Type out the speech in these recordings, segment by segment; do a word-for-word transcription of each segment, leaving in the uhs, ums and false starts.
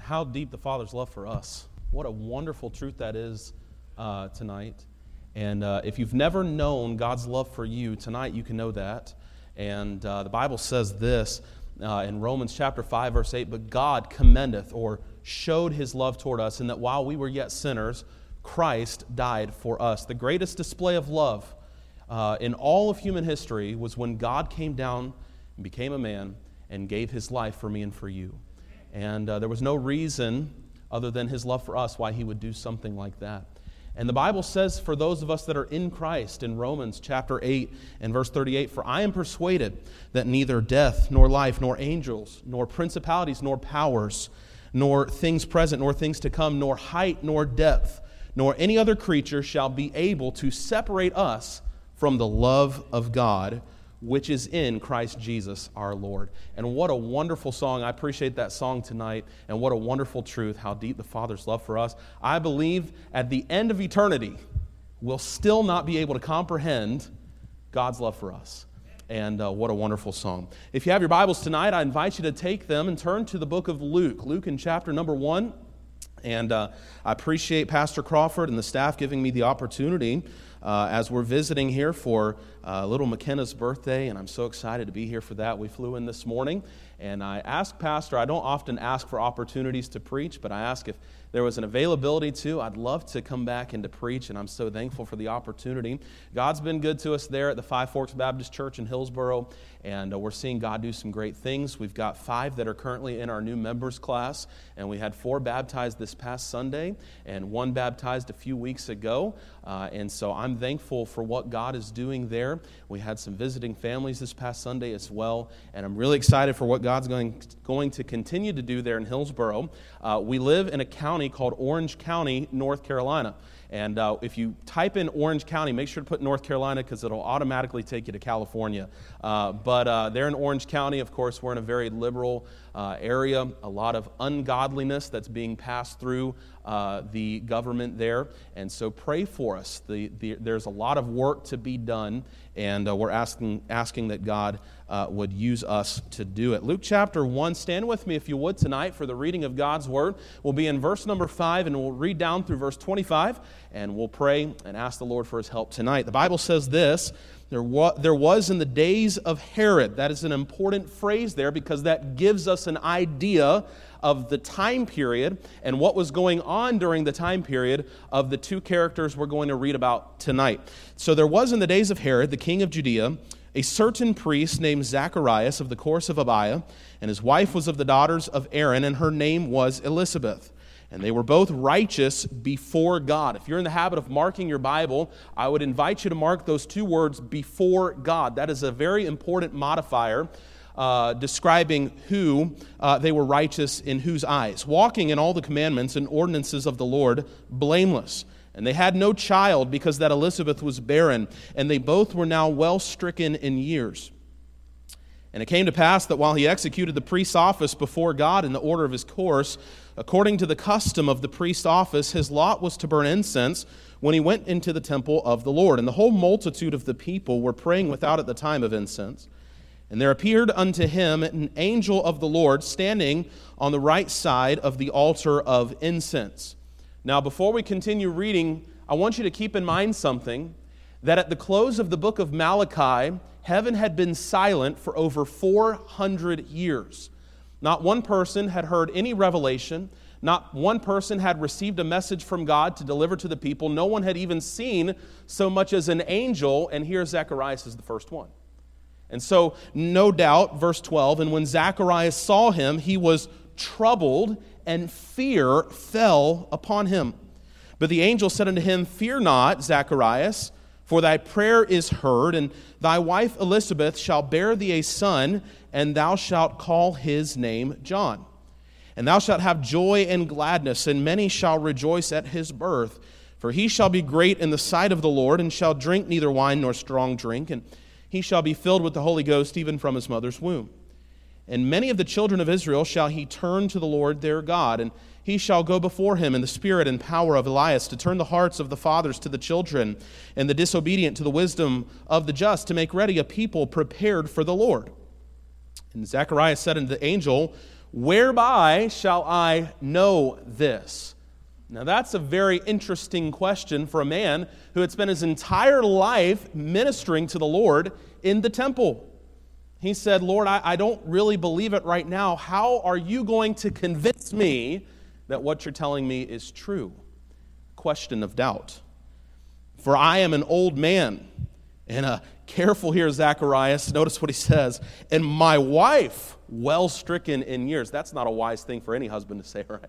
how deep the Father's love for us. What a wonderful truth that is uh, tonight. And uh, if you've never known God's love for you, tonight you can know that. And uh, the Bible says this uh, in Romans chapter five, verse eight, "But God commendeth," or showed his love toward us, in that while we were yet sinners, Christ died for us. The greatest display of love uh, in all of human history was when God came down and became a man and gave his life for me and for you. And uh, there was no reason other than his love for us why he would do something like that. And the Bible says for those of us that are in Christ in Romans chapter eight and verse thirty-eight, "For I am persuaded that neither death, nor life, nor angels, nor principalities, nor powers, nor things present, nor things to come, nor height, nor depth, nor any other creature shall be able to separate us from the love of God, which is in Christ Jesus our Lord." And what a wonderful song. I appreciate that song tonight, and what a wonderful truth, how deep the Father's love for us. I believe at the end of eternity, we'll still not be able to comprehend God's love for us. And uh, what a wonderful song. If you have your Bibles tonight, I invite you to take them and turn to the book of Luke. Luke in chapter number one. And uh, I appreciate Pastor Crawford and the staff giving me the opportunity uh, as we're visiting here for uh, little McKenna's birthday, and I'm so excited to be here for that. We flew in this morning, and I asked Pastor, I don't often ask for opportunities to preach, but I asked if there was an availability to. I'd love to come back and to preach, and I'm so thankful for the opportunity. God's been good to us there at the Five Forks Baptist Church in Hillsboro, and uh, we're seeing God do some great things. We've got five that are currently in our new members class, and we had four baptized this past Sunday, and one baptized a few weeks ago, uh, and so I'm thankful for what God is doing there. We had some visiting families this past Sunday as well, and I'm really excited for what God's going, going to continue to do there in Hillsboro. Uh, we live in a county called Orange County, North Carolina. And uh, if you type in Orange County, make sure to put North Carolina because it'll automatically take you to California. Uh, but uh, they're in Orange County. Of course, we're in a very liberal uh, area, a lot of ungodliness that's being passed through uh, the government there. And so pray for us. The, the, there's a lot of work to be done, and uh, we're asking, asking that God uh, would use us to do it. Luke chapter one, stand with me if you would tonight for the reading of God's Word. We'll be in verse number five, and we'll read down through verse twenty-five. And we'll pray and ask the Lord for his help tonight. The Bible says this, there was, there was in the days of Herod. That is an important phrase there because that gives us an idea of the time period and what was going on during the time period of the two characters we're going to read about tonight. So there was in the days of Herod, the king of Judea, a certain priest named Zacharias of the course of Abiah, and his wife was of the daughters of Aaron, and her name was Elizabeth. And they were both righteous before God. If you're in the habit of marking your Bible, I would invite you to mark those two words, before God. That is a very important modifier uh, describing who uh, they were righteous in whose eyes. Walking in all the commandments and ordinances of the Lord, blameless. And they had no child because that Elizabeth was barren, and they both were now well stricken in years. And it came to pass that while he executed the priest's office before God in the order of his course, according to the custom of the priest's office, his lot was to burn incense when he went into the temple of the Lord. And the whole multitude of the people were praying without at the time of incense. And there appeared unto him an angel of the Lord standing on the right side of the altar of incense. Now, before we continue reading, I want you to keep in mind something, that at the close of the book of Malachi, heaven had been silent for over four hundred years. Not one person had heard any revelation. Not one person had received a message from God to deliver to the people. No one had even seen so much as an angel, and here Zacharias is the first one. And so, no doubt, verse twelve, and when Zacharias saw him, he was troubled, and fear fell upon him. But the angel said unto him, Fear not, Zacharias, for thy prayer is heard, and thy wife Elizabeth shall bear thee a son, and thou shalt call his name John. And thou shalt have joy and gladness, and many shall rejoice at his birth. For he shall be great in the sight of the Lord, and shall drink neither wine nor strong drink, and he shall be filled with the Holy Ghost even from his mother's womb. And many of the children of Israel shall he turn to the Lord their God, and he shall go before him in the spirit and power of Elias, to turn the hearts of the fathers to the children, and the disobedient to the wisdom of the just, to make ready a people prepared for the Lord. And Zacharias said unto the angel, Whereby shall I know this? Now that's a very interesting question for a man who had spent his entire life ministering to the Lord in the temple. He said, Lord, I, I don't really believe it right now. How are you going to convince me that what you're telling me is true? Question of doubt. For I am an old man. And uh, careful here, Zacharias. Notice what he says. And my wife, well stricken in years. That's not a wise thing for any husband to say, right?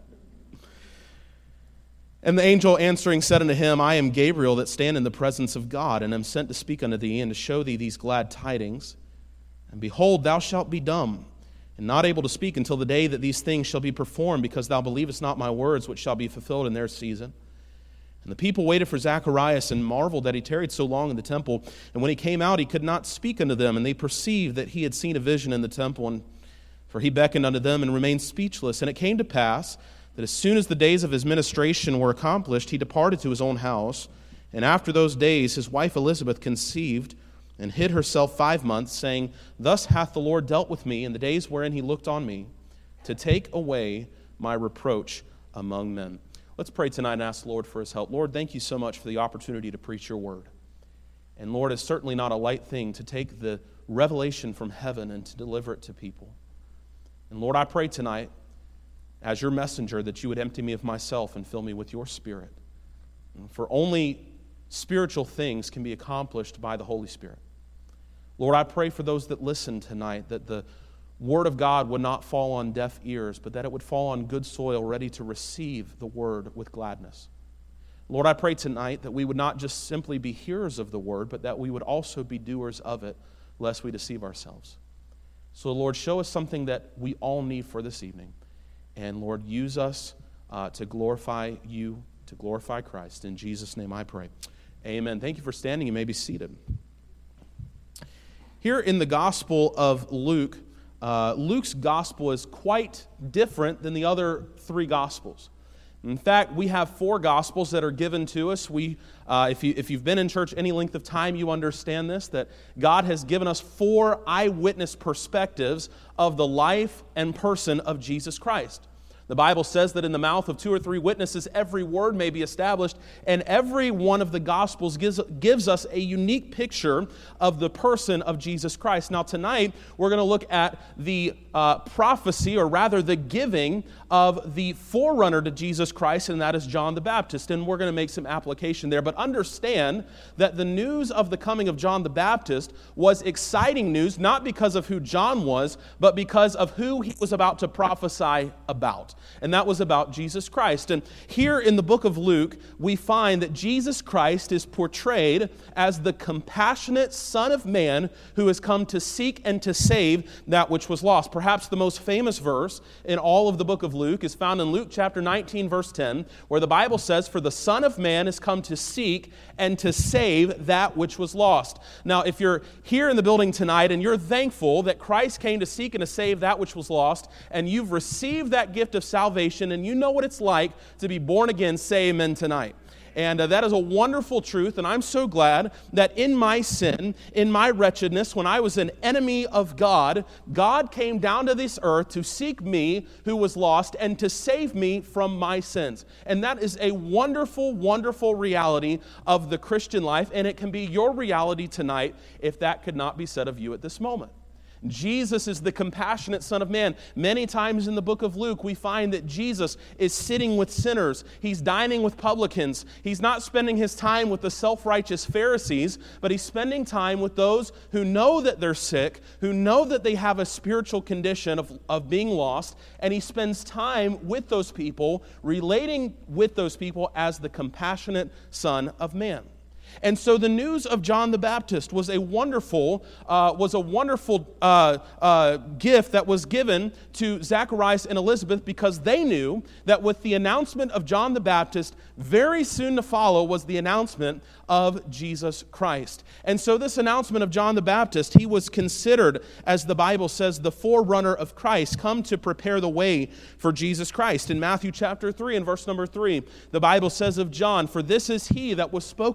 And the angel answering said unto him, I am Gabriel that stand in the presence of God, and am sent to speak unto thee, and to show thee these glad tidings. And behold, thou shalt be dumb, and not able to speak until the day that these things shall be performed, because thou believest not my words, which shall be fulfilled in their season. And the people waited for Zacharias, and marveled that he tarried so long in the temple. And when he came out, he could not speak unto them, and they perceived that he had seen a vision in the temple. And for he beckoned unto them, and remained speechless. And it came to pass that as soon as the days of his ministration were accomplished, he departed to his own house. And after those days his wife Elizabeth conceived, and hid herself five months, saying, Thus hath the Lord dealt with me in the days wherein he looked on me, to take away my reproach among men. Let's pray tonight and ask the Lord for his help. Lord, thank you so much for the opportunity to preach your word. And Lord, it's certainly not a light thing to take the revelation from heaven and to deliver it to people. And Lord, I pray tonight, as your messenger, that you would empty me of myself and fill me with your Spirit. For only spiritual things can be accomplished by the Holy Spirit. Lord, I pray for those that listen tonight, that the Word of God would not fall on deaf ears, but that it would fall on good soil, ready to receive the Word with gladness. Lord, I pray tonight that we would not just simply be hearers of the Word, but that we would also be doers of it, lest we deceive ourselves. So, Lord, show us something that we all need for this evening. And, Lord, use us uh, to glorify you, to glorify Christ. In Jesus' name I pray. Amen. Thank you for standing. You may be seated. Here in the Gospel of Luke, uh, Luke's Gospel is quite different than the other three Gospels. In fact, we have four Gospels that are given to us. We, uh, if, you, if you've been in church any length of time, you understand this, that God has given us four eyewitness perspectives of the life and person of Jesus Christ. The Bible says that in the mouth of two or three witnesses, every word may be established, and every one of the Gospels gives, gives us a unique picture of the person of Jesus Christ. Now tonight, we're going to look at the uh, prophecy, or rather the giving of the forerunner to Jesus Christ, and that is John the Baptist. And we're going to make some application there. But understand that the news of the coming of John the Baptist was exciting news, not because of who John was, but because of who he was about to prophesy about. And that was about Jesus Christ. And here in the book of Luke, we find that Jesus Christ is portrayed as the compassionate Son of Man who has come to seek and to save that which was lost. Perhaps the most famous verse in all of the book of Luke is found in Luke chapter nineteen, verse ten, where the Bible says, For the Son of Man has come to seek and to save that which was lost. Now, if you're here in the building tonight and you're thankful that Christ came to seek and to save that which was lost, and you've received that gift of salvation, and you know what it's like to be born again, say amen tonight. And uh, that is a wonderful truth, and I'm so glad that in my sin, in my wretchedness, when I was an enemy of God, God came down to this earth to seek me who was lost and to save me from my sins. And that is a wonderful, wonderful reality of the Christian life, and it can be your reality tonight if that could not be said of you at this moment. Jesus is the compassionate Son of Man. Many times in the book of Luke, we find that Jesus is sitting with sinners. He's dining with publicans. He's not spending his time with the self-righteous Pharisees, but he's spending time with those who know that they're sick, who know that they have a spiritual condition of, of being lost, and he spends time with those people, relating with those people as the compassionate Son of Man. And so the news of John the Baptist was a wonderful, uh, was a wonderful uh, uh, gift that was given to Zacharias and Elizabeth, because they knew that with the announcement of John the Baptist, very soon to follow was the announcement of Jesus Christ. And so this announcement of John the Baptist, he was considered, as the Bible says, the forerunner of Christ, come to prepare the way for Jesus Christ. In Matthew chapter three and verse number three, the Bible says of John, For this is he that was spoken of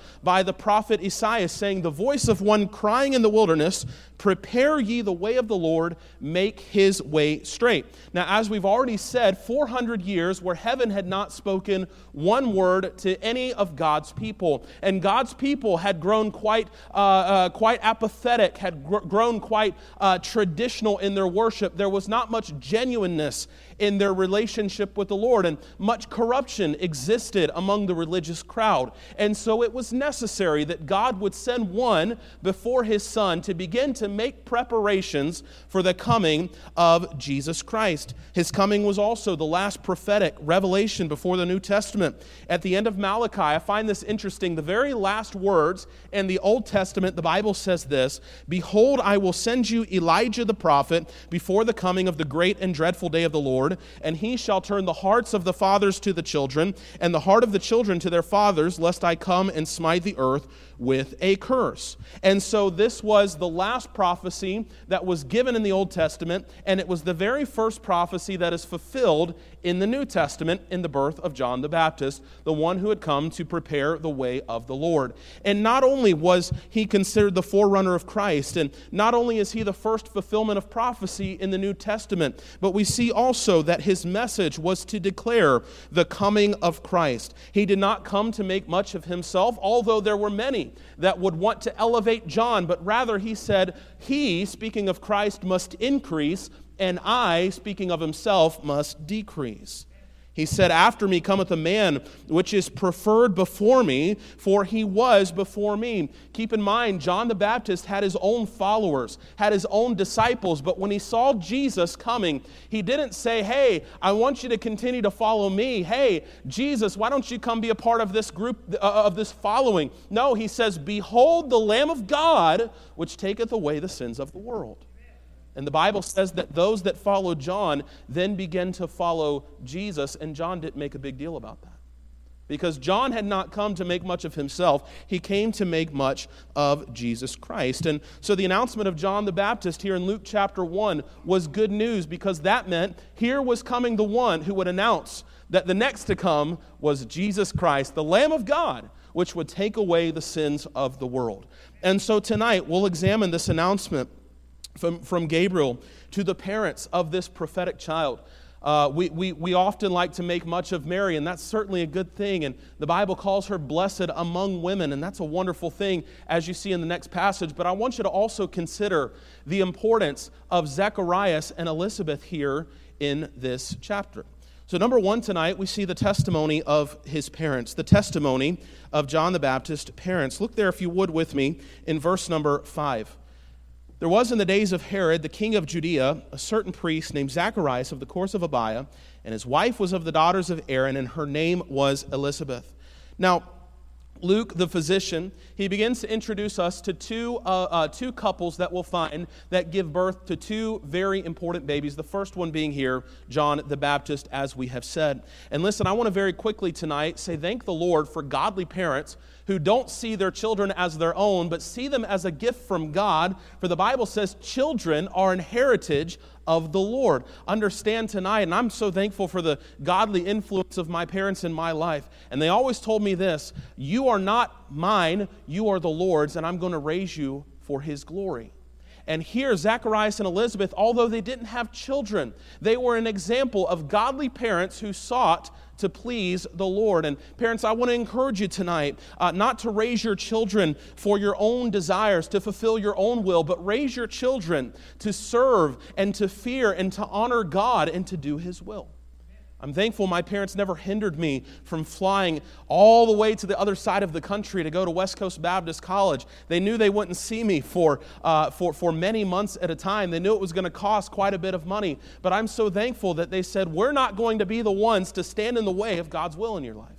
by the prophet Isaiah, saying, "The voice of one crying in the wilderness, prepare ye the way of the Lord, make his way straight." Now, as we've already said, four hundred years where heaven had not spoken one word to any of God's people. And God's people had grown quite uh, uh, quite apathetic, had gr- grown quite uh, traditional in their worship. There was not much genuineness in their relationship with the Lord, and much corruption existed among the religious crowd. And so it was necessary that God would send one before his Son to begin to make preparations for the coming of Jesus Christ. His coming was also the last prophetic revelation before the New Testament. At the end of Malachi, I find this interesting. The very last words in the Old Testament, the Bible says this, "Behold, I will send you Elijah the prophet before the coming of the great and dreadful day of the Lord, and he shall turn the hearts of the fathers to the children, and the heart of the children to their fathers, lest I come and smite the earth with a curse." And so this was the last prophecy that was given in the Old Testament, and it was the very first prophecy that is fulfilled in the New Testament in the birth of John the Baptist, the one who had come to prepare the way of the Lord. And not only was he considered the forerunner of Christ, and not only is he the first fulfillment of prophecy in the New Testament, but we see also that his message was to declare the coming of Christ. He did not come to make much of himself, although there were many that would want to elevate John, but rather he said, he, speaking of Christ, must increase, and I, speaking of himself, must decrease. He said, "After me cometh a man which is preferred before me, for he was before me." Keep in mind, John the Baptist had his own followers, had his own disciples, but when he saw Jesus coming, he didn't say, "Hey, I want you to continue to follow me. Hey, Jesus, why don't you come be a part of this group, uh, of this following?" No, he says, "Behold the Lamb of God, which taketh away the sins of the world." And the Bible says that those that followed John then began to follow Jesus, and John didn't make a big deal about that. Because John had not come to make much of himself. He came to make much of Jesus Christ. And so the announcement of John the Baptist here in Luke chapter one was good news, because that meant here was coming the one who would announce that the next to come was Jesus Christ, the Lamb of God, which would take away the sins of the world. And so tonight we'll examine this announcement From, from Gabriel to the parents of this prophetic child. Uh, we, we, we often like to make much of Mary, and that's certainly a good thing. And the Bible calls her blessed among women, and that's a wonderful thing, as you see in the next passage. But I want you to also consider the importance of Zacharias and Elizabeth here in this chapter. So number one tonight, we see the testimony of his parents, the testimony of John the Baptist's parents. Look there, if you would, with me in verse number five. "There was in the days of Herod, the king of Judea, a certain priest named Zacharias of the course of Abiah, and his wife was of the daughters of Aaron, and her name was Elizabeth." Now, Luke, the physician, he begins to introduce us to two, uh, uh, two couples that we'll find that give birth to two very important babies. The first one being here, John the Baptist, as we have said. And listen, I want to very quickly tonight say thank the Lord for godly parents who don't see their children as their own, but see them as a gift from God. For the Bible says children are an heritage of the Lord. Understand tonight, and I'm so thankful for the godly influence of my parents in my life. And they always told me this: you are not mine, you are the Lord's, and I'm going to raise you for His glory. And here, Zacharias and Elizabeth, although they didn't have children, they were an example of godly parents who sought to please the Lord. And parents, I want to encourage you tonight uh, not to raise your children for your own desires, to fulfill your own will, but raise your children to serve and to fear and to honor God and to do His will. I'm thankful my parents never hindered me from flying all the way to the other side of the country to go to West Coast Baptist College. They knew they wouldn't see me for, uh, for, for many months at a time. They knew it was going to cost quite a bit of money. But I'm so thankful that they said, we're not going to be the ones to stand in the way of God's will in your life.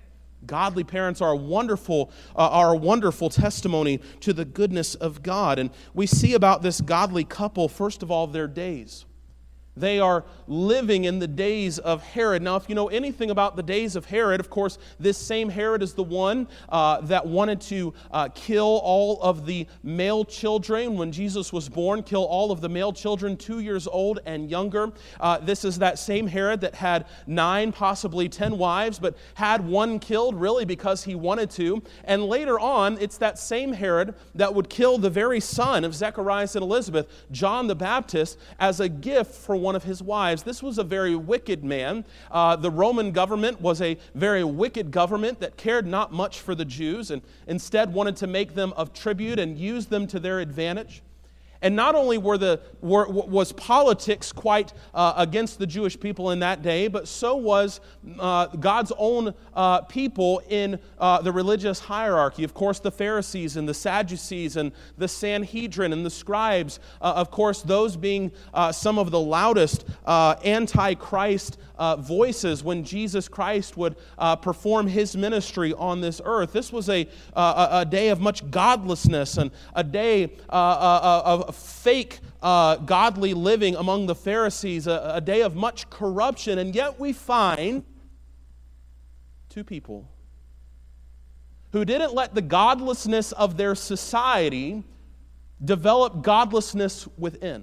Godly parents are a wonderful, uh, are a wonderful testimony to the goodness of God. And we see about this godly couple, first of all, their days. They are living in the days of Herod. Now, if you know anything about the days of Herod, of course, this same Herod is the one uh, that wanted to uh, kill all of the male children when Jesus was born, kill all of the male children two years old and younger. Uh, this is that same Herod that had nine, possibly ten wives, but had one killed really because he wanted to. And later on, it's that same Herod that would kill the very son of Zacharias and Elizabeth, John the Baptist, as a gift for one of his wives. This was a very wicked man. Uh, the Roman government was a very wicked government that cared not much for the Jews and instead wanted to make them of tribute and use them to their advantage. And not only were the were, was politics quite uh, against the Jewish people in that day, but so was uh, God's own uh, people in uh, the religious hierarchy. Of course, the Pharisees and the Sadducees and the Sanhedrin and the scribes, uh, of course, those being uh, some of the loudest uh, anti-Christ uh, voices when Jesus Christ would uh, perform his ministry on this earth. This was a, uh, a day of much godlessness and a day uh, uh, of fake uh, godly living among the Pharisees, a, a day of much corruption, and yet we find two people who didn't let the godlessness of their society develop godlessness within.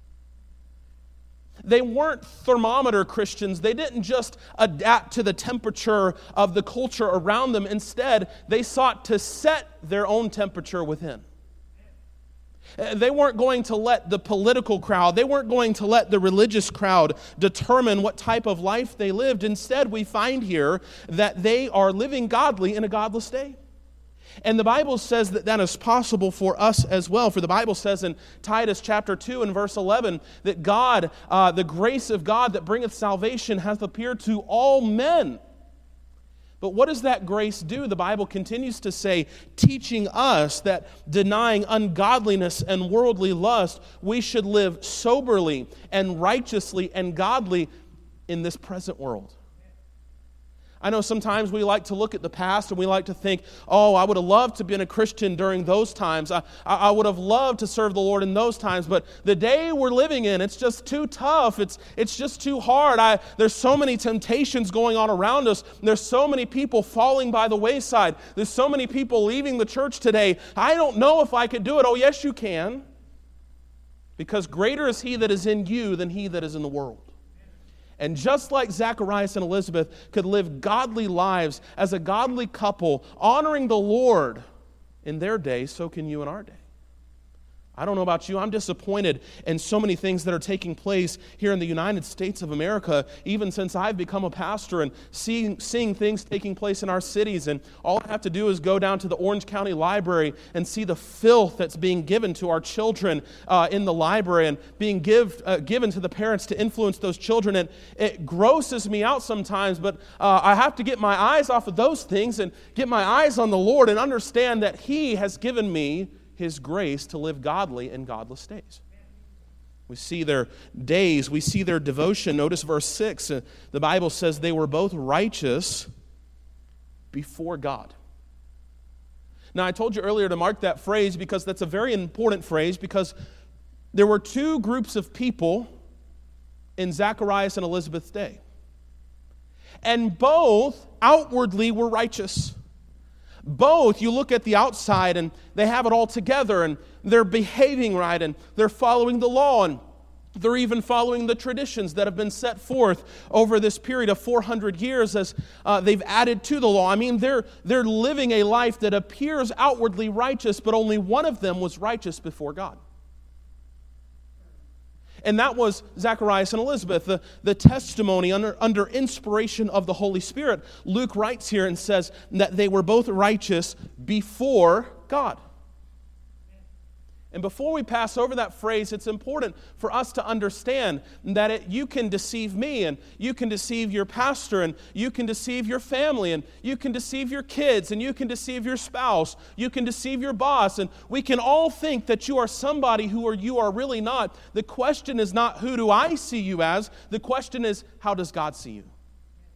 They weren't thermometer Christians. They didn't just adapt to the temperature of the culture around them. Instead, they sought to set their own temperature within. They weren't going to let the political crowd, they weren't going to let the religious crowd determine what type of life they lived. Instead, we find here that they are living godly in a godless day. And the Bible says that that is possible for us as well. For the Bible says in Titus chapter two and verse eleven that God, uh, the grace of God that bringeth salvation hath appeared to all men. But what does that grace do? The Bible continues to say, teaching us that denying ungodliness and worldly lust, we should live soberly and righteously and godly in this present world. I know sometimes we like to look at the past and we like to think, oh, I would have loved to have been a Christian during those times. I, I would have loved to serve the Lord in those times. But the day we're living in, it's just too tough. It's, it's just too hard. I, there's so many temptations going on around us. There's so many people falling by the wayside. There's so many people leaving the church today. I don't know if I could do it. Oh, yes, you can. Because greater is he that is in you than he that is in the world. And just like Zacharias and Elizabeth could live godly lives as a godly couple, honoring the Lord in their day, so can you in our day. I don't know about you, I'm disappointed in so many things that are taking place here in the United States of America, even since I've become a pastor and seeing, seeing things taking place in our cities. And all I have to do is go down to the Orange County Library and see the filth that's being given to our children uh, in the library and being give, uh, given to the parents to influence those children. And it grosses me out sometimes, but uh, I have to get my eyes off of those things and get my eyes on the Lord and understand that He has given me His grace to live godly in godless days. We see their days, we see their devotion. Notice verse six, uh, the Bible says they were both righteous before God. Now, I told you earlier to mark that phrase because that's a very important phrase, because there were two groups of people in Zacharias and Elizabeth's day. And both outwardly were righteous. Both, you look at the outside and they have it all together and they're behaving right and they're following the law and they're even following the traditions that have been set forth over this period of four hundred years as uh, they've added to the law. I mean, they're, they're living a life that appears outwardly righteous, but only one of them was righteous before God. And that was Zacharias and Elizabeth, the, the testimony under, under inspiration of the Holy Spirit. Luke writes here and says that they were both righteous before God. And before we pass over that phrase, it's important for us to understand that it, you can deceive me, and you can deceive your pastor, and you can deceive your family, and you can deceive your kids, and you can deceive your spouse, you can deceive your boss, and we can all think that you are somebody who are, you are really not. The question is not, who do I see you as? The question is, how does God see you?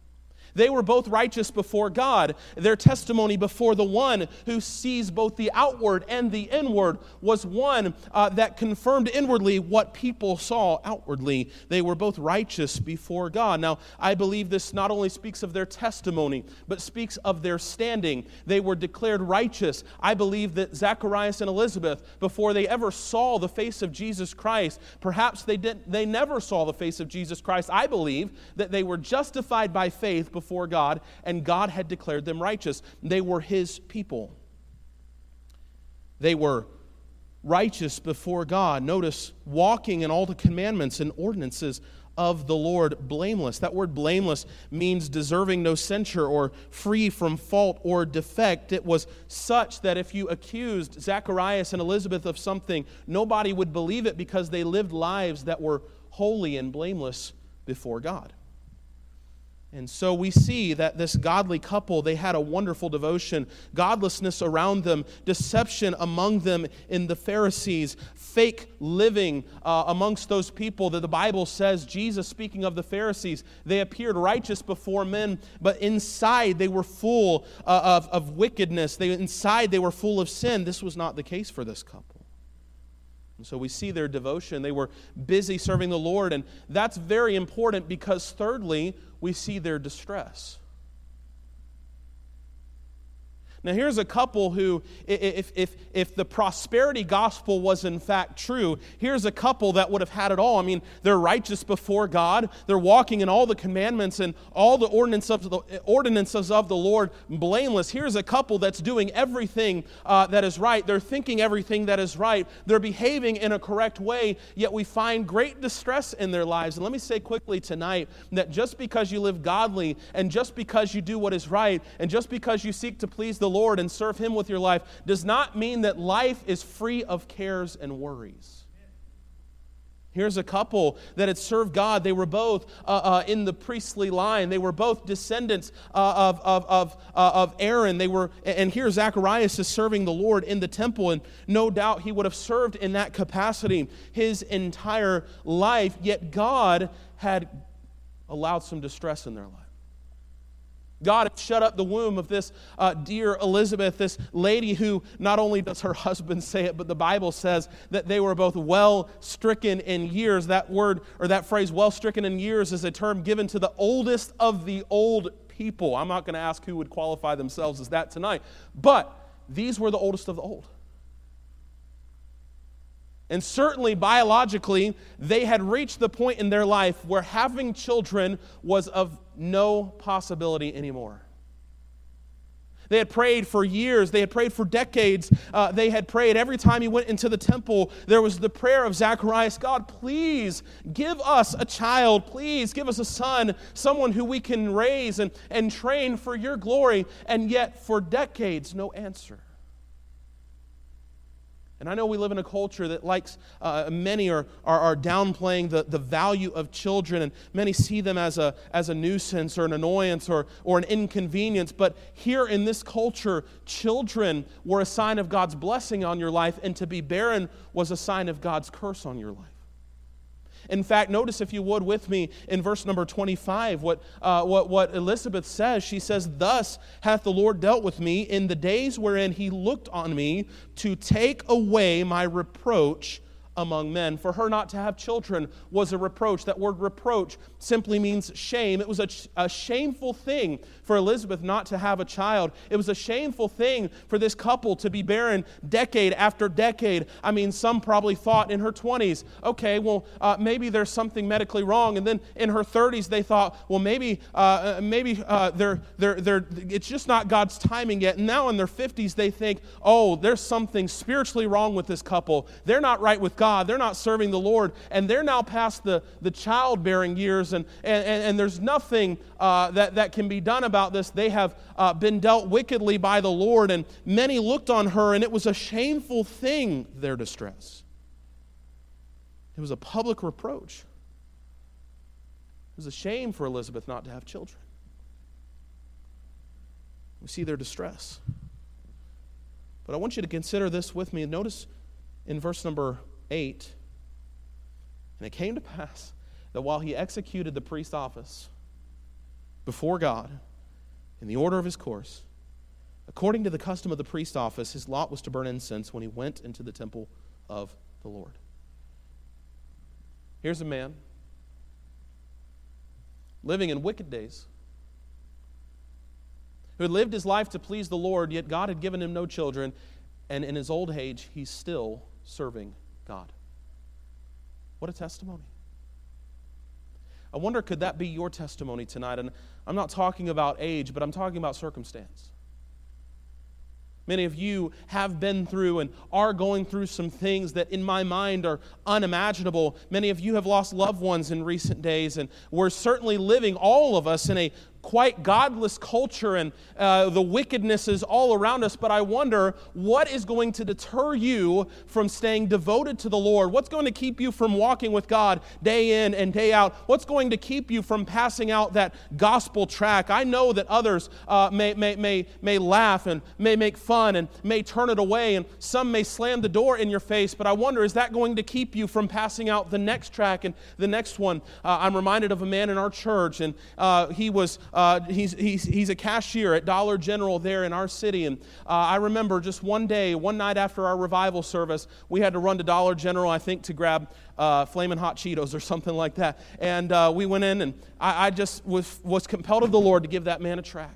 They were both righteous before God. Their testimony before the one who sees both the outward and the inward was one uh, that confirmed inwardly what people saw outwardly. They were both righteous before God. Now, I believe this not only speaks of their testimony, but speaks of their standing. They were declared righteous. I believe that Zacharias and Elizabeth, before they ever saw the face of Jesus Christ, perhaps they didn't, they never saw the face of Jesus Christ. I believe that they were justified by faith before God, and God had declared them righteous. They were His people. They were righteous before God. Notice, walking in all the commandments and ordinances of the Lord, blameless. That word blameless means deserving no censure or free from fault or defect. It was such that if you accused Zacharias and Elizabeth of something, nobody would believe it because they lived lives that were holy and blameless before God. And so we see that this godly couple, they had a wonderful devotion, godlessness around them, deception among them in the Pharisees, fake living uh, amongst those people that the Bible says, Jesus speaking of the Pharisees, they appeared righteous before men, but inside they were full uh, of, of wickedness. They, inside they were full of sin. This was not the case for this couple. And so we see their devotion. They were busy serving the Lord, and that's very important because thirdly, we see their distress. Now here's a couple who, if, if, if the prosperity gospel was in fact true, here's a couple that would have had it all. I mean, they're righteous before God. They're walking in all the commandments and all the ordinances of the, ordinances of the Lord blameless. Here's a couple that's doing everything uh, that is right. They're thinking everything that is right. They're behaving in a correct way, yet we find great distress in their lives. And let me say quickly tonight that just because you live godly and just because you do what is right and just because you seek to please the Lord and serve Him with your life does not mean that life is free of cares and worries. Here's a couple that had served God. They were both uh, uh, in the priestly line. They were both descendants uh, of, of, of, uh, of Aaron. They were, and here Zacharias is serving the Lord in the temple, and no doubt he would have served in that capacity his entire life, yet God had allowed some distress in their life. God had shut up the womb of this uh, dear Elizabeth, this lady who not only does her husband say it, but the Bible says that they were both well stricken in years. That word or that phrase, well stricken in years, is a term given to the oldest of the old people. I'm not going to ask who would qualify themselves as that tonight, but these were the oldest of the old. And certainly biologically, they had reached the point in their life where having children was of no possibility anymore. They had prayed for years. They had prayed for decades. Uh, they had prayed every time he went into the temple. There was the prayer of Zacharias, God, please give us a child. Please give us a son, someone who we can raise and, and train for your glory. And yet for decades, no answer. And I know we live in a culture that likes, uh, many are, are, are downplaying the, the value of children, and many see them as a, as a nuisance or an annoyance or, or an inconvenience. But here in this culture, children were a sign of God's blessing on your life, and to be barren was a sign of God's curse on your life. In fact, notice if you would with me in verse number twenty-five, what, uh, what, what Elizabeth says. She says, thus hath the Lord dealt with me in the days wherein He looked on me to take away my reproach among men. For her not to have children was a reproach. That word reproach simply means shame. It was a, a shameful thing for Elizabeth not to have a child. It was a shameful thing for this couple to be barren decade after decade. I mean, some probably thought in her twenties, okay, well, uh, maybe there's something medically wrong. And then in her thirties, they thought, well, maybe uh, maybe uh, they're, they're, they're, it's just not God's timing yet. And now in their fifties, they think, oh, there's something spiritually wrong with this couple. They're not right with God. They're not serving the Lord, and they're now past the, the childbearing years, and, and, and there's nothing uh, that, that can be done about this. They have uh, been dealt wickedly by the Lord, and many looked on her, and it was a shameful thing, their distress. It was a public reproach. It was a shame for Elizabeth not to have children. We see their distress. But I want you to consider this with me. Notice in verse number eight, and it came to pass that while he executed the priest's office, before God in the order of his course. According to the custom of the priest office, his lot was to burn incense when he went into the temple of the Lord. Here's a man living in wicked days, who had lived his life to please the Lord, yet God had given him no children, and in his old age, he's still serving God. What a testimony. I wonder, could that be your testimony tonight? And I'm not talking about age, but I'm talking about circumstance. Many of you have been through and are going through some things that in my mind are unimaginable. Many of you have lost loved ones in recent days, and we're certainly living, all of us, in a quite godless culture, and uh, the wickedness is all around us. But I wonder, what is going to deter you from staying devoted to the Lord? What's going to keep you from walking with God day in and day out? What's going to keep you from passing out that gospel tract? I know that others uh, may, may, may, may laugh and may make fun and may turn it away, and some may slam the door in your face, but I wonder, is that going to keep you from passing out the next tract and the next one? Uh, I'm reminded of a man in our church, and uh, he was Uh, he's, he's, he's a cashier at Dollar General there in our city. And uh, I remember just one day, one night after our revival service, we had to run to Dollar General, I think, to grab uh, Flamin' Hot Cheetos or something like that. And uh, we went in, and I, I just was, was compelled of the Lord to give that man a tract.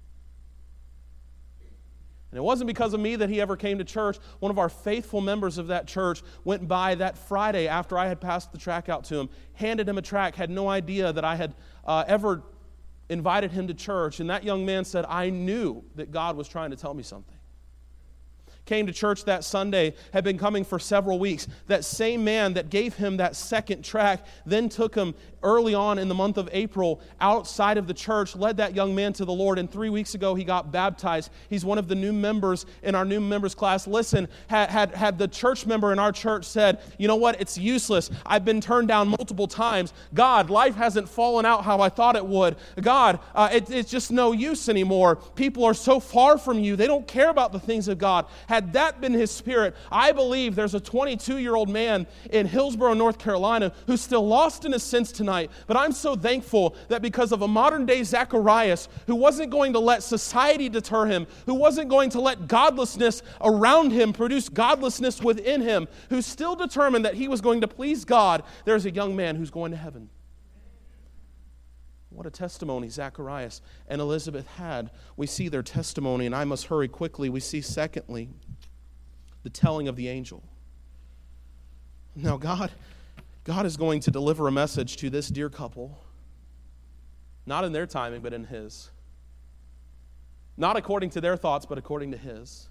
And it wasn't because of me that he ever came to church. One of our faithful members of that church went by that Friday after I had passed the tract out to him, handed him a tract, had no idea that I had uh, ever invited him to church, and that young man said, I knew that God was trying to tell me something. Came to church that Sunday, had been coming for several weeks. That same man that gave him that second tract then took him early on in the month of April outside of the church, led that young man to the Lord, and three weeks ago he got baptized. He's one of the new members in our new members class. Listen, had, had, had the church member in our church said, you know what, it's useless. I've been turned down multiple times. God, life hasn't fallen out how I thought it would. God, uh, it, it's just no use anymore. People are so far from you. They don't care about the things of God. Had that been his spirit, I believe there's a twenty-two-year-old man in Hillsborough, North Carolina, who's still lost in his sins tonight. But I'm so thankful that because of a modern-day Zacharias who wasn't going to let society deter him, who wasn't going to let godlessness around him produce godlessness within him, who's still determined that he was going to please God, there's a young man who's going to heaven. What a testimony Zacharias and Elizabeth had. We see their testimony, and I must hurry quickly. We see, secondly, the telling of the angel. Now, God, God is going to deliver a message to this dear couple, not in their timing, but in His. Not according to their thoughts, but according to His.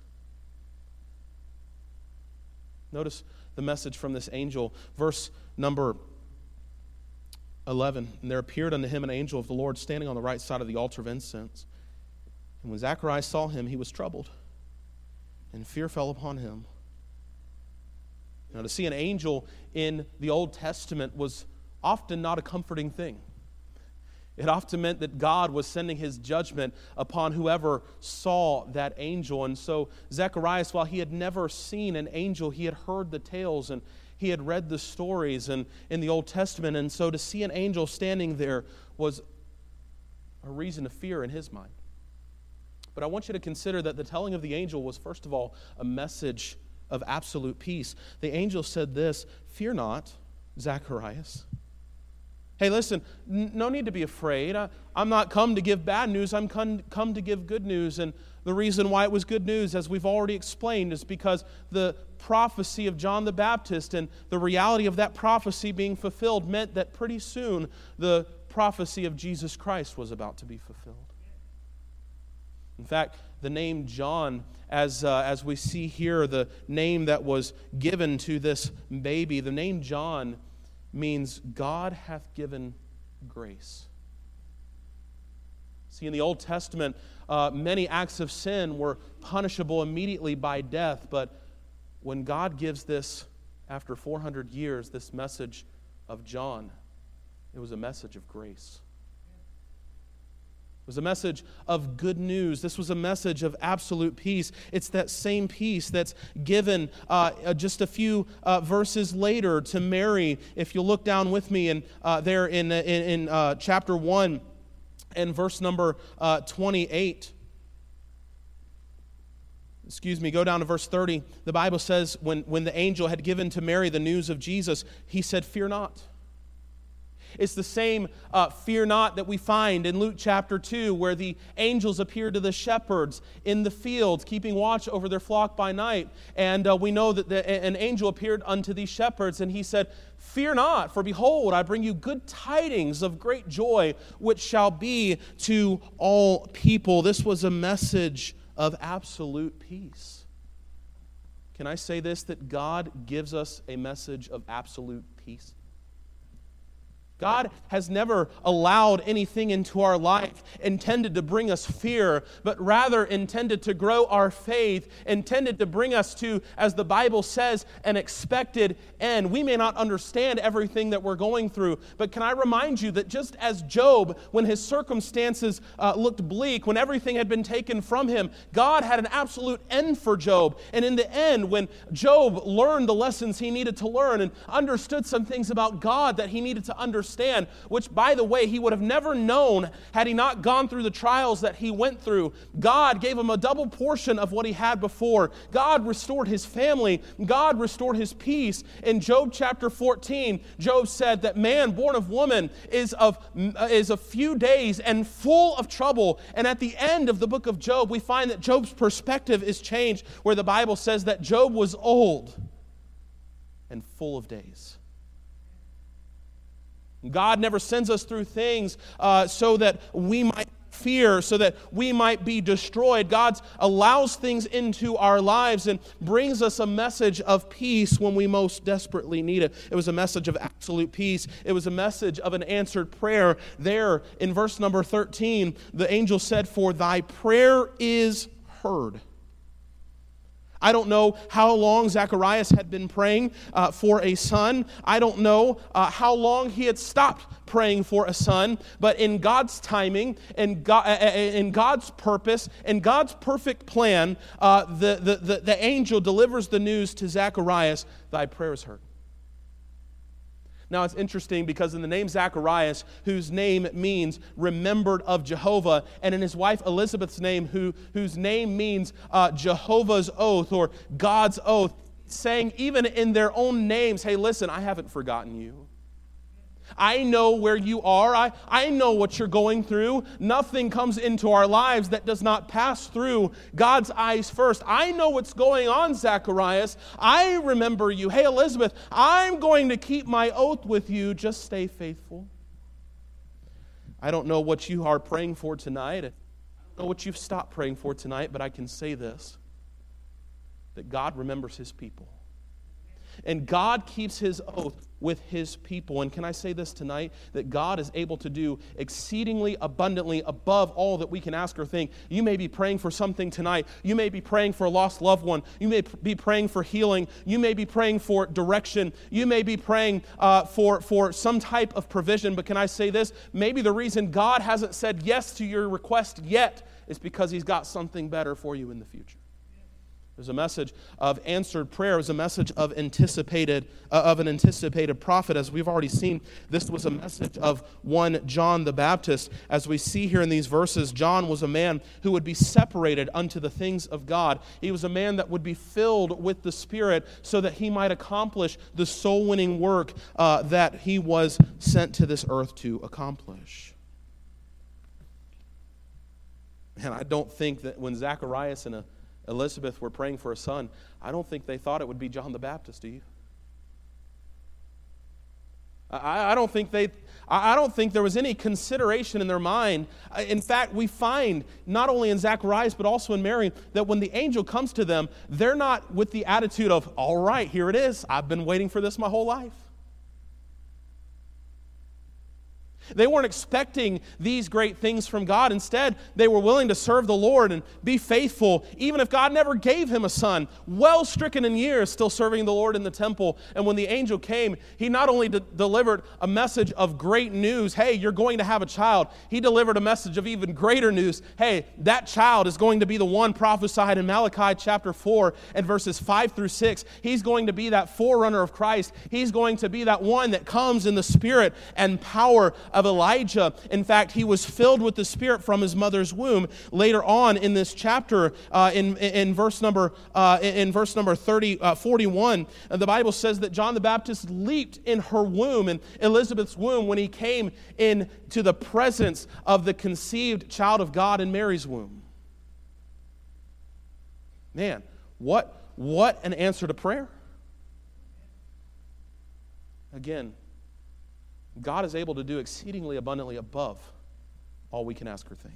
Notice the message from this angel, verse number eleven. And there appeared unto him an angel of the Lord standing on the right side of the altar of incense. And when Zacharias saw him, he was troubled, and fear fell upon him. Now, to see an angel in the Old Testament was often not a comforting thing. It often meant that God was sending His judgment upon whoever saw that angel. And so Zacharias, while he had never seen an angel, he had heard the tales and he had read the stories and in the Old Testament. And so to see an angel standing there was a reason to fear in his mind. But I want you to consider that the telling of the angel was, first of all, a message of absolute peace. The angel said this, "Fear not, Zacharias." Hey, listen, n- no need to be afraid. I, I'm not come to give bad news. I'm come, come to give good news. And the reason why it was good news, as we've already explained, is because the prophecy of John the Baptist and the reality of that prophecy being fulfilled meant that pretty soon the prophecy of Jesus Christ was about to be fulfilled. In fact, the name John, as uh, as we see here, the name that was given to this baby, the name John means God hath given grace. See, in the Old Testament, uh, many acts of sin were punishable immediately by death, but when God gives this, after four hundred years, this message of John, it was a message of grace. It was a message of good news. This was a message of absolute peace. It's that same peace that's given uh, just a few uh, verses later to Mary. If you'll look down with me, and uh, there in in, in uh, chapter one, and verse number uh, twenty-eight. Excuse me, go down to verse thirty. The Bible says, when, when the angel had given to Mary the news of Jesus, he said, "Fear not." It's the same uh, fear not that we find in Luke chapter two, where the angels appeared to the shepherds in the fields, keeping watch over their flock by night. And uh, we know that the, an angel appeared unto these shepherds, and he said, "Fear not, for behold, I bring you good tidings of great joy, which shall be to all people." This was a message of absolute peace. Can I say this, that God gives us a message of absolute peace? God has never allowed anything into our life intended to bring us fear, but rather intended to grow our faith, intended to bring us to, as the Bible says, an expected end. We may not understand everything that we're going through, but can I remind you that just as Job, when his circumstances uh, looked bleak, when everything had been taken from him, God had an absolute end for Job. And in the end, when Job learned the lessons he needed to learn and understood some things about God that he needed to understand, Understand, which, by the way, he would have never known had he not gone through the trials that he went through. God gave him a double portion of what he had before. God restored his family. God restored his peace. In Job chapter fourteen, Job said that man born of woman is of is a few days and full of trouble. And at the end of the book of Job, we find that Job's perspective is changed, where the Bible says that Job was old and full of days. God never sends us through things uh, so that we might fear, so that we might be destroyed. God allows things into our lives and brings us a message of peace when we most desperately need it. It was a message of absolute peace. It was a message of an answered prayer. There in verse number thirteen, the angel said, "For thy prayer is heard." I don't know how long Zacharias had been praying uh, for a son. I don't know uh, how long he had stopped praying for a son. But in God's timing, in, God, uh, in God's purpose, in God's perfect plan, uh, the, the, the, the angel delivers the news to Zacharias, "Thy prayer is heard." Now, it's interesting because in the name Zacharias, whose name means remembered of Jehovah, and in his wife Elizabeth's name, who, whose name means uh, Jehovah's oath or God's oath, saying even in their own names, "Hey, listen, I haven't forgotten you. I know where you are. I, I know what you're going through. Nothing comes into our lives that does not pass through God's eyes first. I know what's going on, Zacharias. I remember you. Hey, Elizabeth, I'm going to keep my oath with you. Just stay faithful." I don't know what you are praying for tonight. I don't know what you've stopped praying for tonight, but I can say this, that God remembers His people. And God keeps His oath with His people. And can I say this tonight? That God is able to do exceedingly abundantly above all that we can ask or think. You may be praying for something tonight. You may be praying for a lost loved one. You may be praying for healing. You may be praying for direction. You may be praying uh, for, for some type of provision. But can I say this? Maybe the reason God hasn't said yes to your request yet is because He's got something better for you in the future. There's a message of answered prayer. It was a message of anticipated, uh, of an anticipated prophet. As we've already seen, this was a message of one John the Baptist. As we see here in these verses, John was a man who would be separated unto the things of God. He was a man that would be filled with the Spirit so that he might accomplish the soul-winning work uh, that he was sent to this earth to accomplish. And I don't think that when Zacharias and a Elizabeth were praying for a son, I don't think they thought it would be John the Baptist, do you? I, I don't think they I don't think there was any consideration in their mind. In fact, we find not only in Zacharias but also in Mary that when the angel comes to them, they're not with the attitude of, "All right, here it is. I've been waiting for this my whole life." They weren't expecting these great things from God. Instead, they were willing to serve the Lord and be faithful, even if God never gave him a son. Well stricken in years, still serving the Lord in the temple. And when the angel came, he not only de- delivered a message of great news, "Hey, you're going to have a child." He delivered a message of even greater news. Hey, that child is going to be the one prophesied in Malachi chapter four and verses five through six. He's going to be that forerunner of Christ. He's going to be that one that comes in the spirit and power of of Elijah. In fact, he was filled with the Spirit from his mother's womb. Later on in this chapter, uh, in, in verse number uh, in verse number thirty, uh, forty-one, uh, the Bible says that John the Baptist leaped in her womb, in Elizabeth's womb, when he came into the presence of the conceived child of God in Mary's womb. Man, what, what an answer to prayer. Again, God is able to do exceedingly abundantly above all we can ask or think.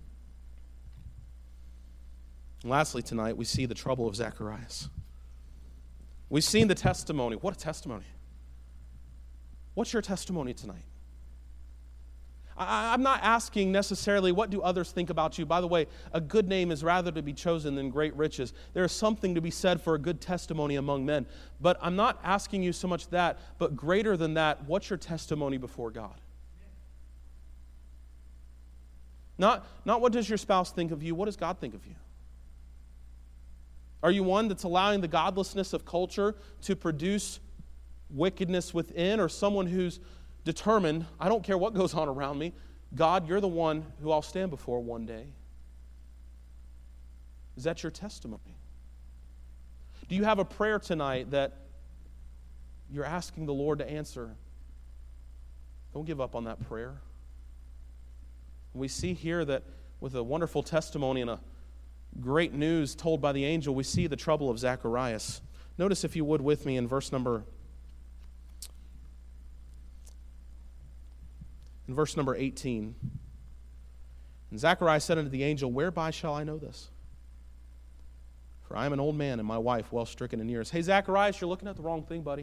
And lastly, tonight, we see the trouble of Zacharias. We've seen the testimony. What a testimony. What's your testimony tonight? I, I'm not asking necessarily what do others think about you. By the way, a good name is rather to be chosen than great riches. There is something to be said for a good testimony among men. But I'm not asking you so much that, but greater than that, what's your testimony before God? Not, not what does your spouse think of you, what does God think of you? Are you one that's allowing the godlessness of culture to produce wickedness within, or someone who's determined, I don't care what goes on around me, God, you're the one who I'll stand before one day? Is that your testimony? Do you have a prayer tonight that you're asking the Lord to answer? Don't give up on that prayer. We see here that with a wonderful testimony and a great news told by the angel, we see the trouble of Zacharias. Notice, if you would, with me in verse number in verse number eighteen. And Zacharias said unto the angel, whereby shall I know this? For I am an old man, and my wife well stricken in years. Hey, Zacharias, you're looking at the wrong thing, buddy.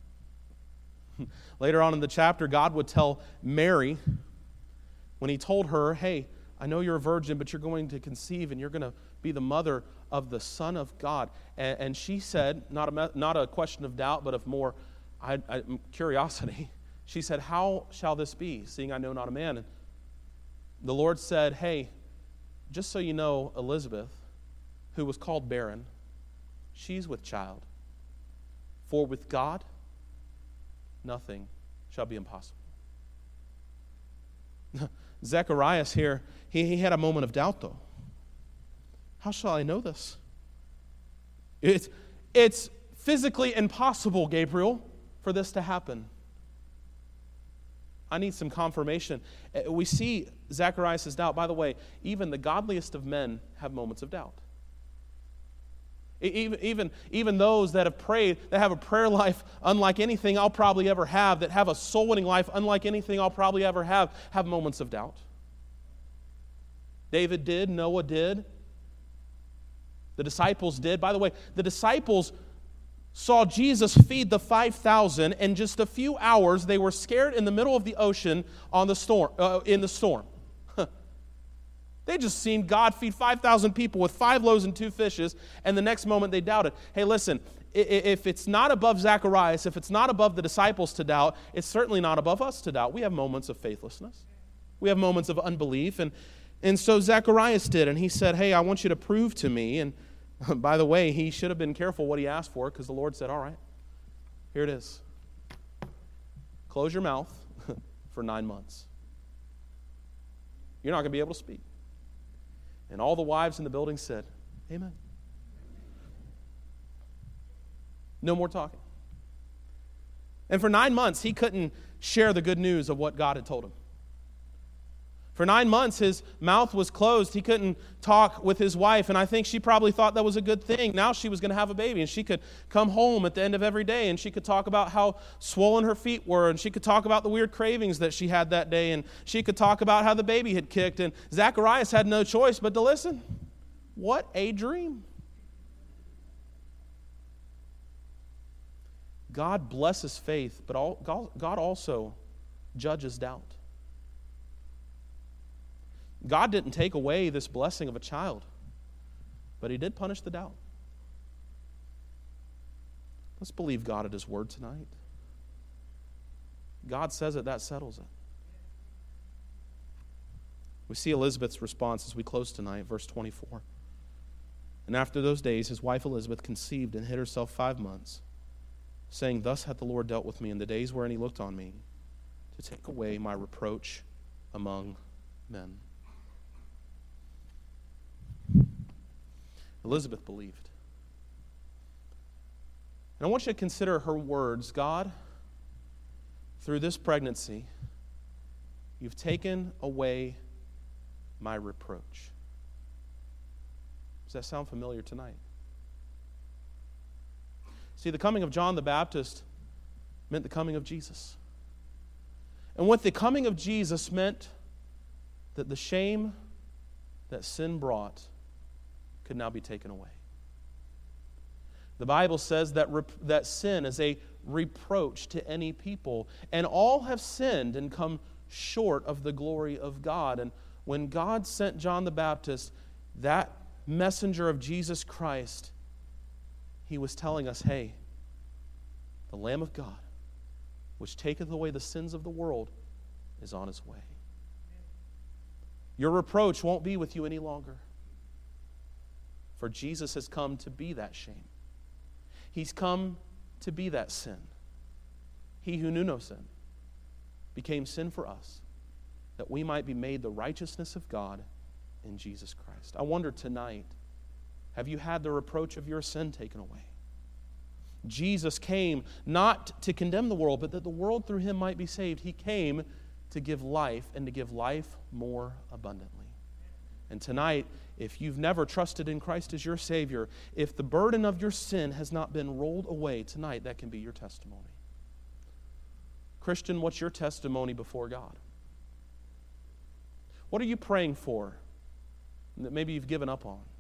Later on in the chapter, God would tell Mary, when he told her, hey, I know you're a virgin, but you're going to conceive, and you're going to be the mother of the Son of God. And, and she said, not a, not a question of doubt, but of more I, I, curiosity, she said, how shall this be, seeing I know not a man? And the Lord said, hey, just so you know, Elizabeth, who was called barren, she's with child. For with God, nothing shall be impossible. Zacharias here, he, he had a moment of doubt, though. How shall I know this? It's, it's physically impossible, Gabriel, for this to happen. I need some confirmation. We see Zacharias' doubt. By the way, even the godliest of men have moments of doubt. Even, even, even those that have prayed, that have a prayer life unlike anything I'll probably ever have, that have a soul-winning life unlike anything I'll probably ever have, have moments of doubt. David did, Noah did, the disciples did. By the way, the disciples saw Jesus feed the five thousand, and just a few hours they were scared in the middle of the ocean on the storm, uh, in the storm. They just seen God feed five thousand people with five loaves and two fishes, and the next moment they doubted. Hey, listen, if it's not above Zacharias, if it's not above the disciples to doubt, it's certainly not above us to doubt. We have moments of faithlessness. We have moments of unbelief, and, and so Zacharias did, and he said, hey, I want you to prove to me, and by the way, he should have been careful what he asked for, because the Lord said, all right, here it is. Close your mouth for nine months. You're not going to be able to speak. And all the wives in the building said, amen. No more talking. And for nine months, he couldn't share the good news of what God had told him. For nine months, his mouth was closed. He couldn't talk with his wife, and I think she probably thought that was a good thing. Now she was going to have a baby, and she could come home at the end of every day, and she could talk about how swollen her feet were, and she could talk about the weird cravings that she had that day, and she could talk about how the baby had kicked, and Zacharias had no choice but to listen. What a dream. God blesses faith, but all, God also judges doubt. God didn't take away this blessing of a child, but he did punish the doubt. Let's believe God at his word tonight. God says it, that settles it. We see Elizabeth's response as we close tonight, verse twenty-four. And after those days, his wife Elizabeth conceived and hid herself five months, saying, thus hath the Lord dealt with me in the days wherein he looked on me, to take away my reproach among men. Elizabeth believed. And I want you to consider her words. God, through this pregnancy, you've taken away my reproach. Does that sound familiar tonight? See, the coming of John the Baptist meant the coming of Jesus. And what the coming of Jesus meant that the shame that sin brought could now be taken away. The Bible says that, rep- that sin is a reproach to any people, and all have sinned and come short of the glory of God. And when God sent John the Baptist, that messenger of Jesus Christ, he was telling us, hey, the Lamb of God, which taketh away the sins of the world, is on his way. Your reproach won't be with you any longer, for Jesus has come to be that shame. He's come to be that sin. He who knew no sin became sin for us, that we might be made the righteousness of God in Jesus Christ. I wonder tonight, have you had the reproach of your sin taken away? Jesus came not to condemn the world, but that the world through him might be saved. He came to give life, and to give life more abundantly. And tonight, if you've never trusted in Christ as your Savior, if the burden of your sin has not been rolled away, tonight that can be your testimony. Christian, what's your testimony before God? What are you praying for that maybe you've given up on?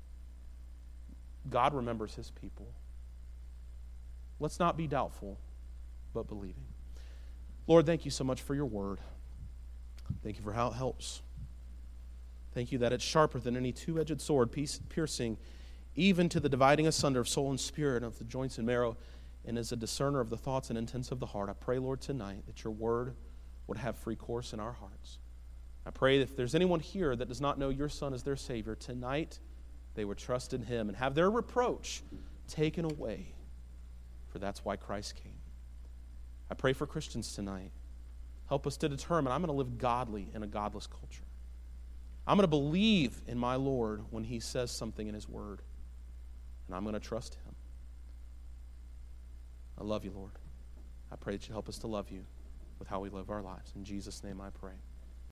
God remembers his people. Let's not be doubtful, but believing. Lord, thank you so much for your word. Thank you for how it helps. Thank you that it's sharper than any two-edged sword, piercing even to the dividing asunder of soul and spirit, and of the joints and marrow, and is a discerner of the thoughts and intents of the heart. I pray, Lord, tonight that your word would have free course in our hearts. I pray that if there's anyone here that does not know your Son as their Savior, tonight they would trust in him and have their reproach taken away, for that's why Christ came. I pray for Christians tonight. Help us to determine, I'm going to live godly in a godless culture. I'm going to believe in my Lord when he says something in his word, and I'm going to trust him. I love you, Lord. I pray that you help us to love you with how we live our lives. In Jesus' name I pray.